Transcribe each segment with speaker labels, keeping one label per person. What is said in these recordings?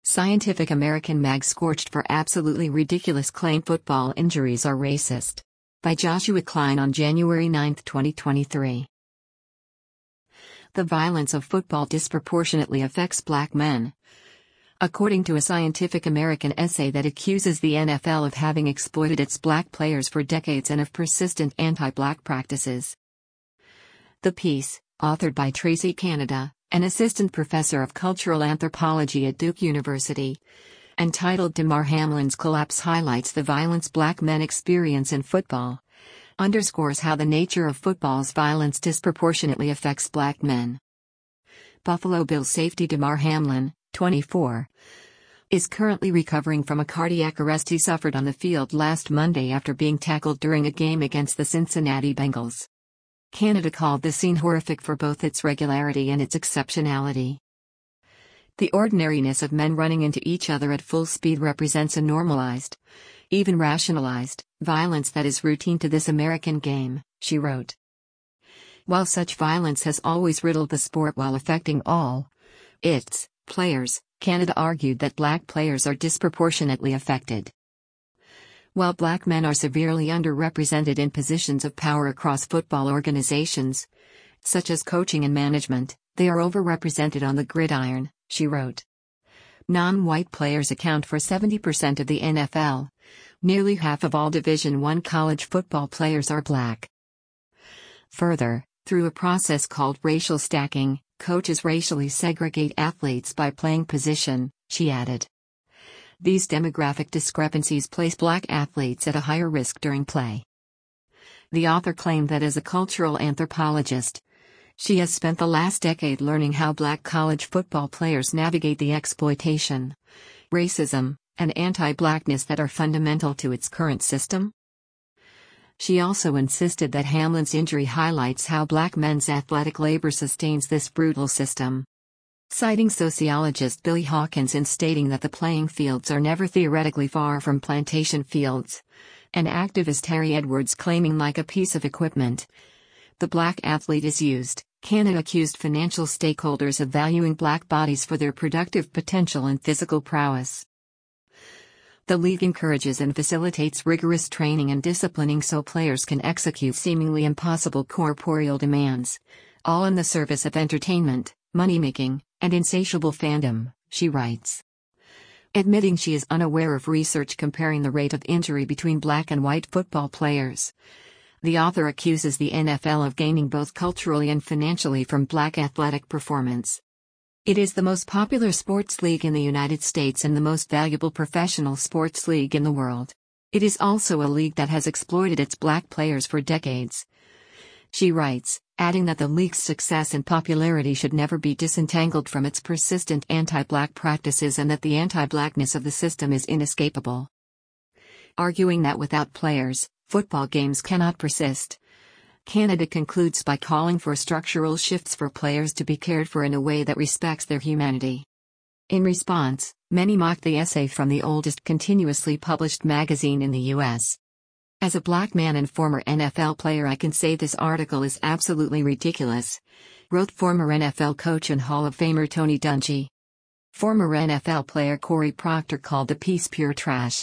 Speaker 1: Scientific American mag scorched for absolutely ridiculous claim football injuries are racist. By Joshua Klein on January 9, 2023. The violence of football disproportionately affects black men. According to a Scientific American essay that accuses the NFL of having exploited its black players for decades and of persistent anti-black practices. The piece, authored by Tracy Canada, an assistant professor of cultural anthropology at Duke University, entitled Damar Hamlin's Collapse, highlights the violence black men experience in football, underscores how the nature of football's violence disproportionately affects black men. Buffalo Bills safety Damar Hamlin, 24, is currently recovering from a cardiac arrest he suffered on the field last Monday after being tackled during a game against the Cincinnati Bengals. Canada called the scene horrific for both its regularity and its exceptionality. The ordinariness of men running into each other at full speed represents a normalized, even rationalized, violence that is routine to this American game, she wrote. While such violence has always riddled the sport while affecting all its players, Canada argued that black players are disproportionately affected. While black men are severely underrepresented in positions of power across football organizations, such as coaching and management, they are overrepresented on the gridiron, she wrote. Non-white players account for 70% of the NFL. Nearly half of all Division I college football players are black. Further, through a process called racial stacking, coaches racially segregate athletes by playing position, she added. These demographic discrepancies place black athletes at a higher risk during play. The author claimed that as a cultural anthropologist, she has spent the last decade learning how black college football players navigate the exploitation, racism, and anti-blackness that are fundamental to its current system. She also insisted that Hamlin's injury highlights how black men's athletic labor sustains this brutal system. Citing sociologist Billy Hawkins in stating that the playing fields are never theoretically far from plantation fields, and activist Harry Edwards claiming like a piece of equipment, the black athlete is used, Canada accused financial stakeholders of valuing black bodies for their productive potential and physical prowess. The league encourages and facilitates rigorous training and disciplining so players can execute seemingly impossible corporeal demands, all in the service of entertainment, money-making, and insatiable fandom, she writes. Admitting she is unaware of research comparing the rate of injury between black and white football players, the author accuses the NFL of gaining both culturally and financially from black athletic performance. It is the most popular sports league in the United States and the most valuable professional sports league in the world. It is also a league that has exploited its black players for decades, she writes, adding that the league's success and popularity should never be disentangled from its persistent anti-black practices and that the anti-blackness of the system is inescapable. Arguing that without players, football games cannot persist, Canada concludes by calling for structural shifts for players to be cared for in a way that respects their humanity. In response, many mocked the essay from the oldest continuously published magazine in the U.S. As a black man and former NFL player, I can say this article is absolutely ridiculous, wrote former NFL coach and Hall of Famer Tony Dungy. Former NFL player Corey Proctor called the piece pure trash.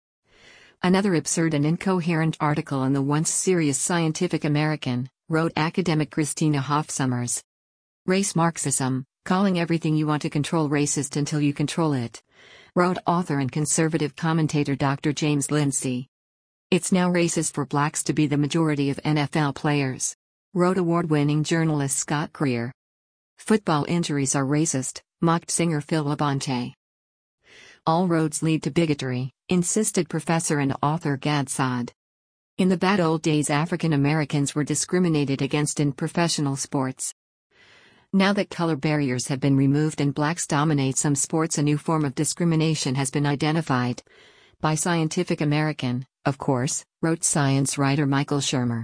Speaker 1: Another absurd and incoherent article in the once serious Scientific American, wrote academic Christina Hoff Sommers. Race Marxism, calling everything you want to control racist until you control it, wrote author and conservative commentator Dr. James Lindsay. It's now racist for blacks to be the majority of NFL players, wrote award-winning journalist Scott Greer. Football injuries are racist, mocked singer Phil Labonte. All roads lead to bigotry, insisted professor and author Gad Saad. In the bad old days, African Americans were discriminated against in professional sports. Now that color barriers have been removed and blacks dominate some sports, a new form of discrimination has been identified. By Scientific American, of course, wrote science writer Michael Shermer.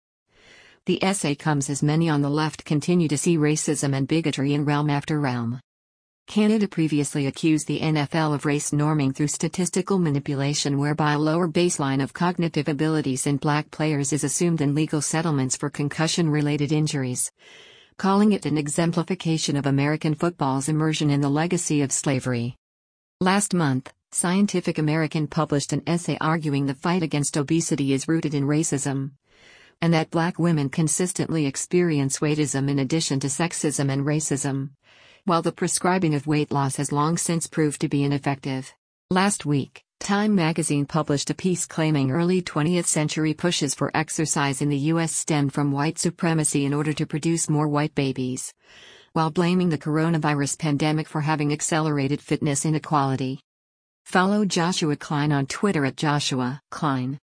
Speaker 1: The essay comes as many on the left continue to see racism and bigotry in realm after realm. Canada previously accused the NFL of race norming through statistical manipulation, whereby a lower baseline of cognitive abilities in black players is assumed in legal settlements for concussion-related injuries, calling it an exemplification of American football's immersion in the legacy of slavery. Last month, Scientific American published an essay arguing the fight against obesity is rooted in racism, and that Black women consistently experience weightism in addition to sexism and racism, while the prescribing of weight loss has long since proved to be ineffective. Last week, Time magazine published a piece claiming early 20th century pushes for exercise in the U.S. stemmed from white supremacy in order to produce more white babies, while blaming the coronavirus pandemic for having accelerated fitness inequality. Follow Joshua Klein on Twitter at Joshua Klein.